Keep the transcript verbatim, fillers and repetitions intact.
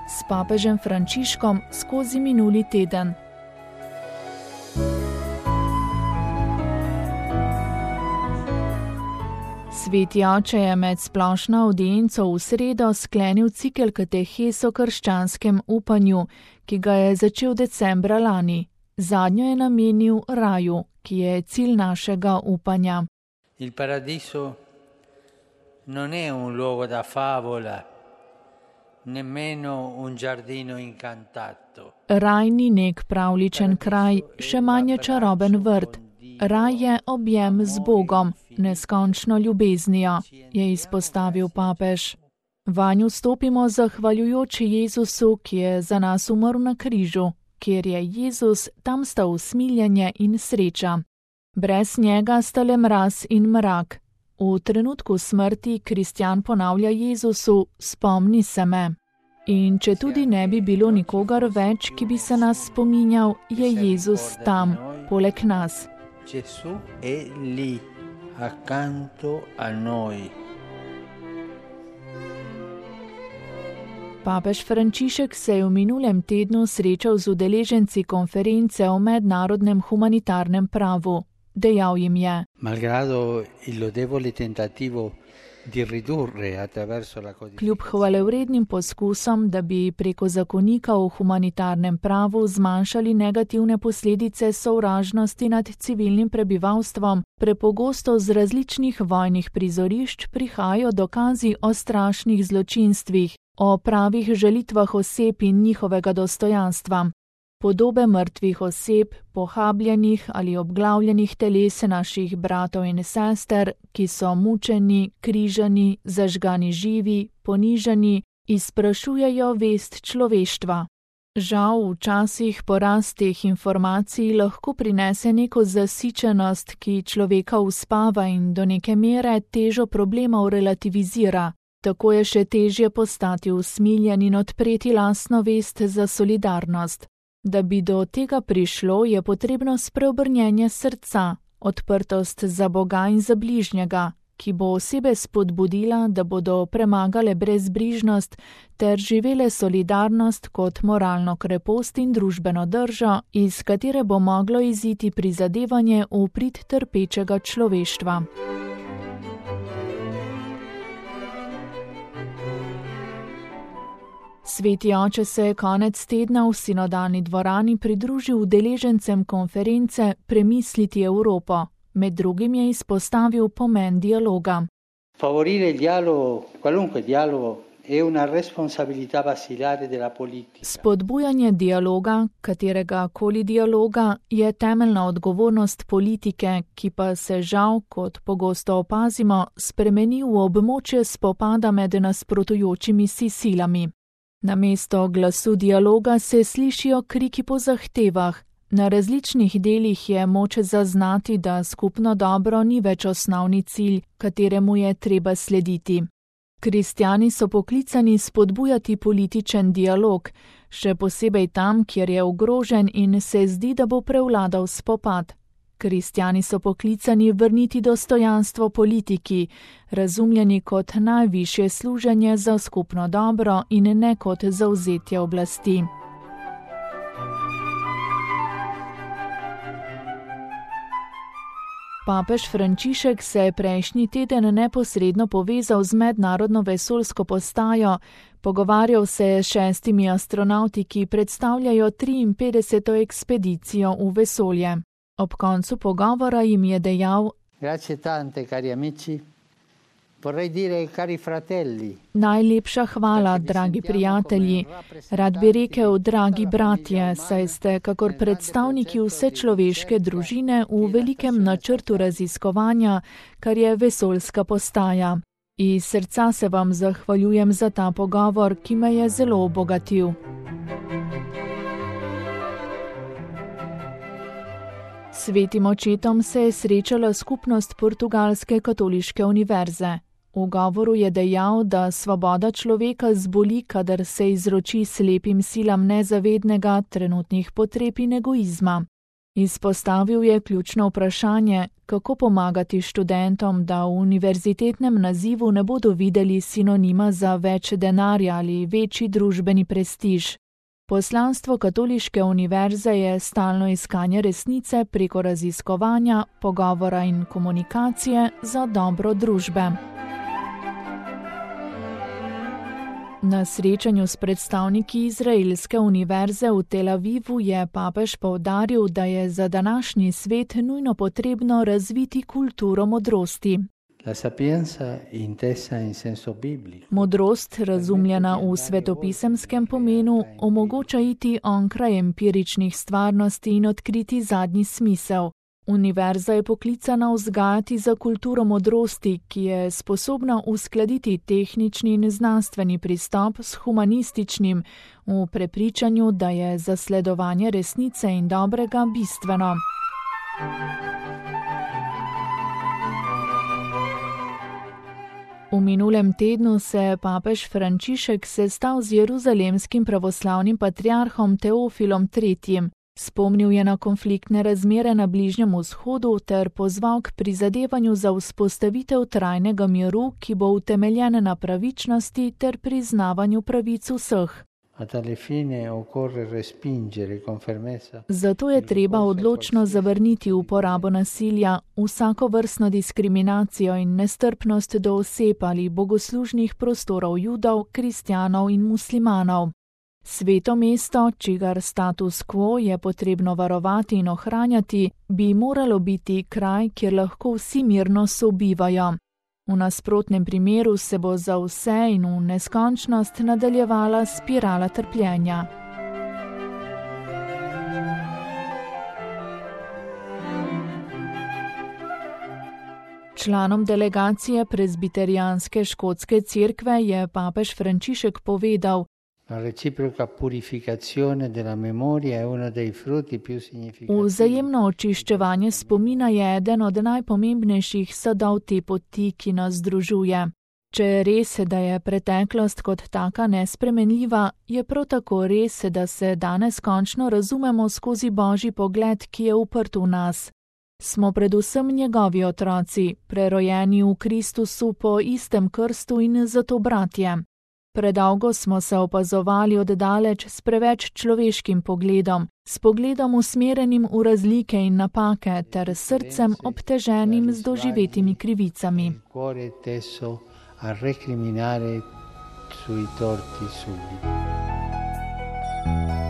s papežem Frančiškom skozi minuli teden. Sveti oče je med splošno avdienco v sredo sklenil cikel katehes o krščanskem upanju, ki ga je začel decembra lani. Zadnjo je namenil raju, ki je cilj našega upanja. Il paradiso non è un luogo da favola, nemmeno un giardino incantato. Raj ni nek pravličen kraj, še manj čaroben vrt. Raj je objem z Bogom, neskončno ljubeznijo, je izpostavil papež. Vanju stopimo zahvaljujoč Jezusu, ki je za nas umrl na križu. Kjer je Jezus, tam sta usmiljenje in sreča. Brez njega sta le mraz in mrak. V trenutku smrti kristjan ponavlja Jezusu: spomni se me. In če tudi ne bi bilo nikogar več, ki bi se nas spominjal, je Jezus tam, poleg nas. Gesù è lì, accanto a noi. Papež Frančišek se je v minulem tednu srečal z udeleženci konference o mednarodnem humanitarnem pravu. Dejal jim je: Malgrado il lodevole tentativo di ridurre attraverso la codificazione. Kljub hvalevrednim poskusom, da bi preko zakonika o humanitarnem pravu zmanjšali negativne posledice sovražnosti nad civilnim prebivalstvom, prepogosto z različnih vojnih prizorišč prihajajo dokazi o strašnih zločinstvih, o pravih žalitvah oseb in njihovega dostojanstva. Podobe mrtvih oseb, pohabljenih ali obglavljenih teles naših bratov in sester, ki so mučeni, križani, zažgani živi, ponižani, izprašujejo vest človeštva. Žal včasih porast teh informacij lahko prinese neko zasičenost, ki človeka uspava in do neke mere težo problemov relativizira. Tako je še težje postati usmiljen in odpreti lastno vest za solidarnost. Da bi do tega prišlo, je potrebno spreobrnjenje srca, odprtost za Boga in za bližnjega, ki bo osebe spodbudila, da bodo premagale brezbrižnost ter živele solidarnost kot moralno krepost in družbeno držo, iz katere bo moglo iziti prizadevanje v prid trpečega človeštva. Sveti oče se je konec tedna v sinodalni dvorani pridružil udeležencem konference Premisliti Evropo. Med drugim je izpostavil pomen dialoga. Favorire il dialogo, qualunque dialogo, è una responsabilità basilare della politica. Spodbujanje dialoga, katerega koli dialoga, je temeljna odgovornost politike, ki pa se žal, kot pogosto opazimo, spremeni v območje spopada med nasprotujočimi si silami. Namesto glasu dialoga se slišijo kriki po zahtevah. Na različnih delih je moč zaznati, da skupno dobro ni več osnovni cilj, kateremu je treba slediti. Kristjani so poklicani spodbujati političen dialog, še posebej tam, kjer je ogrožen in se zdi, da bo prevladal spopad. Kristjani so poklicani vrniti dostojanstvo politiki, razumljeni kot najvišje služenje za skupno dobro in ne kot zavzetje oblasti. Papež Frančišek se je prejšnji teden neposredno povezal z mednarodno vesoljsko postajo, pogovarjal se je s šestimi astronavti, ki predstavljajo triinpetdeseto ekspedicijo v vesolje. Ob koncu pogovora jim je dejal: Grazie tante, cari amici. Vorrei dire, cari fratelli. Najlepša hvala, dragi prijatelji. Rad bi rekel, dragi bratje, saj ste kakor predstavniki vse človeške družine v velikem načrtu raziskovanja, kar je vesoljska postaja. Iz srca se vam zahvaljujem za ta pogovor, ki me je zelo obogatil. Svetim očetom se je srečala skupnost Portugalske katoliške univerze. V govoru je dejal, da svoboda človeka zboli, kadar se izroči slepim silam nezavednega, trenutnih potreb in egoizma. Izpostavil je ključno vprašanje, kako pomagati študentom, da v univerzitetnem nazivu ne bodo videli sinonima za več denarja ali večji družbeni prestiž. Poslanstvo Katoliške univerze je stalno iskanje resnice preko raziskovanja, pogovora in komunikacije za dobro družbe. Na srečanju s predstavniki Izraelske univerze v Tel Avivu je papež poudaril, da je za današnji svet nujno potrebno razviti kulturo modrosti. Modrost, razumljena v svetopisemskem pomenu, omogoča iti onkraj empiričnih stvarnosti in odkriti zadnji smisel. Univerza je poklicana vzgajati za kulturo modrosti, ki je sposobna uskladiti tehnični in znanstveni pristop s humanističnim, v prepričanju, da je zasledovanje resnice in dobrega bistveno. V minulem tednu se je papež Frančišek sestal z jeruzalemskim pravoslavnim patriarhom Teofilom tretjim. Spomnil je na konfliktne razmere na Bližnjem vzhodu ter pozval k prizadevanju za vzpostavitev trajnega miru, ki bo utemeljen na pravičnosti ter priznavanju pravic vseh. Zato je treba odločno zavrniti uporabo nasilja, vsakovrstno diskriminacijo in nestrpnost do oseb ali bogoslužnih prostorov Judov, kristjanov in muslimanov. Sveto mesto, čigar status quo je potrebno varovati in ohranjati, bi moralo biti kraj, kjer lahko vsi mirno sobivajo. V nasprotnem primeru se bo za vse in v neskončnost nadaljevala spirala trpljenja. Članom delegacije Prezbiterijanske škotske cerkve je papež Frančišek povedal: Vzajemno očiščevanje spomina je eden od najpomembnejših sadov te poti, ki nas združuje. Če je res, da je preteklost kot taka nespremenljiva, je prav tako res, da se danes končno razumemo skozi Božji pogled, ki je uprt v nas. Smo predvsem njegovi otroci, prerojeni v Kristusu po istem krstu in zato bratje. Predolgo smo se opazovali oddaleč s preveč človeškim pogledom, s pogledom usmerjenim v razlike in napake ter srcem obteženim z doživetimi krivicami. a